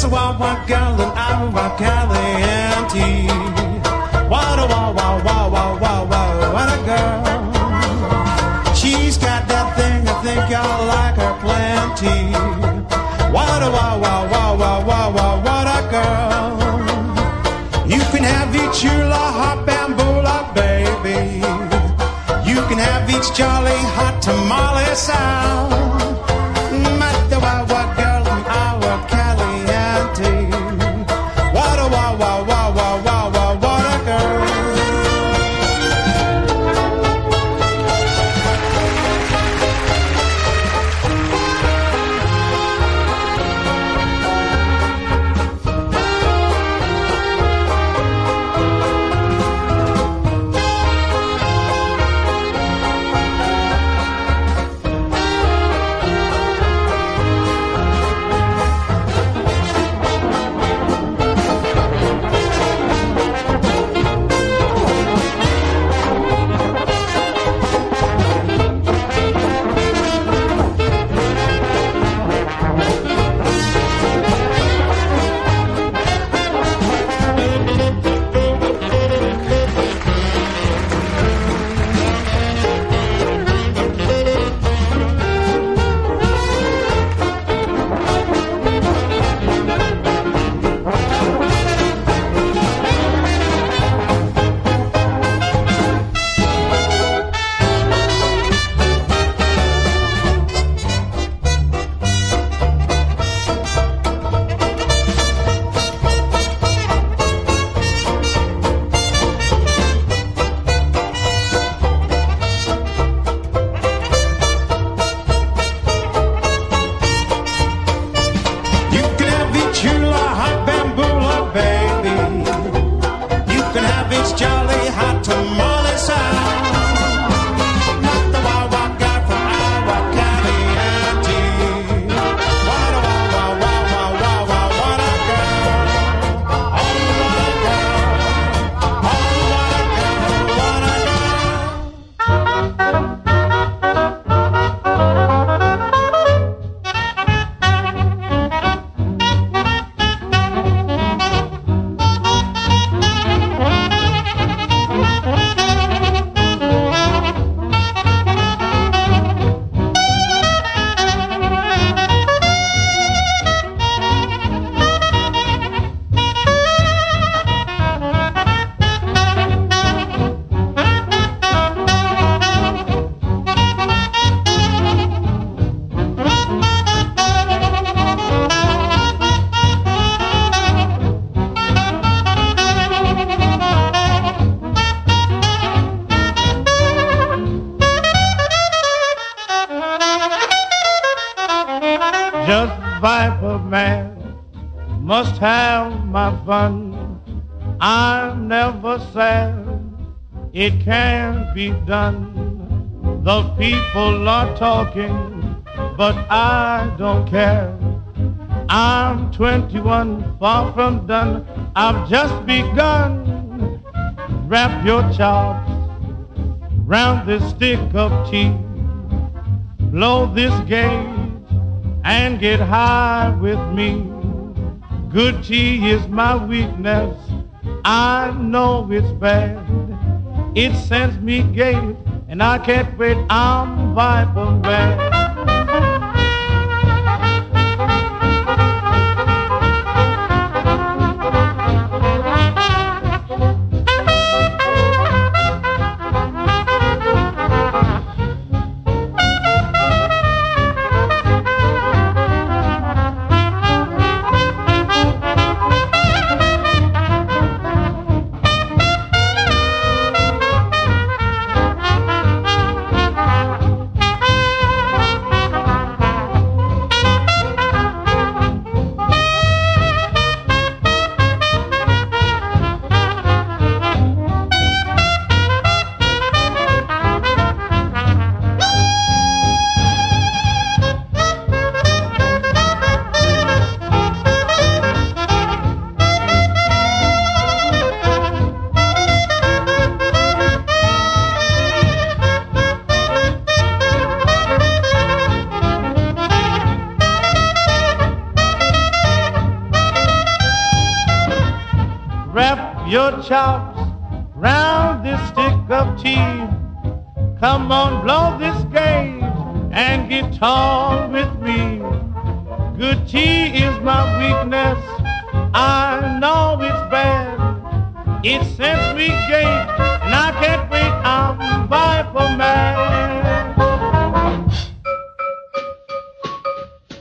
a wild, wild girl and I'm a wild Caliente. What a wow, wow, wow, wow, wow, wow, what a girl. She's got that thing, I think y'all like her plenty. What a wow, wow, wow, wow, wow, wow, what a girl. You can have each hula hop bamboola, baby. You can have each jolly hot tamale sound. Met the wild, wild girl in our Caliente. What a wow, wow, wow, wow, wow, wow, what a girl. Just Viper Man must have my fun. I'm never sad, it can't be done. The people are talking, but I don't care. I'm 21, far from done. I've just begun. Wrap your chops round this stick of tea. Blow this gauge and get high with me. Good tea is my weakness. I know it's bad. It sends me gay, and I can't wait. I'm Viper Man. your chops round this stick of tea. Come on, blow this gauge and get tall with me. Good tea is my weakness, I know it's bad. It's since we gave